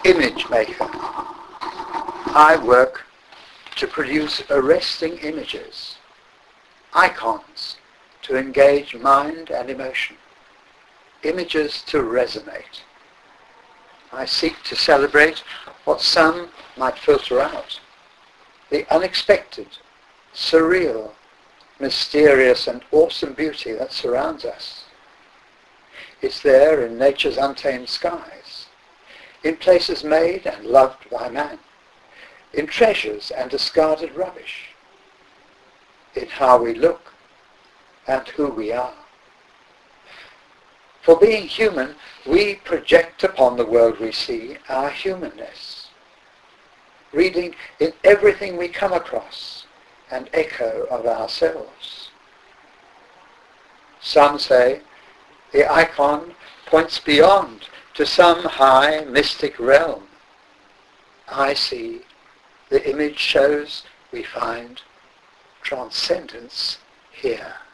image maker. I work to produce arresting images, icons to engage mind and emotion, images to resonate. I seek to celebrate what some might filter out, the unexpected, surreal, mysterious and awesome beauty that surrounds us. It's there in nature's untamed skies, in places made and loved by man, in treasures and discarded rubbish, in how we look and who we are. For being human, we project upon the world we see our humanness, reading in everything we come across an echo of ourselves. Some say the icon points beyond to some high mystic realm. I see the image shows we find transcendence here.